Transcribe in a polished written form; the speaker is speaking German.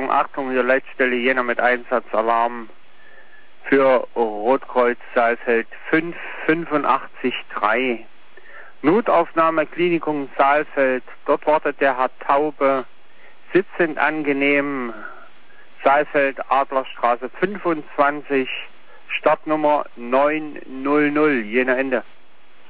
Achtung, hier Leitstelle Jena mit Einsatzalarm für Rotkreuz Saalfeld 5883. Notaufnahme Klinikum Saalfeld. Dort wartet der Herr Taube, sitzend angenehm, Saalfeld Adlerstraße 25, Startnummer 900, Jena Ende.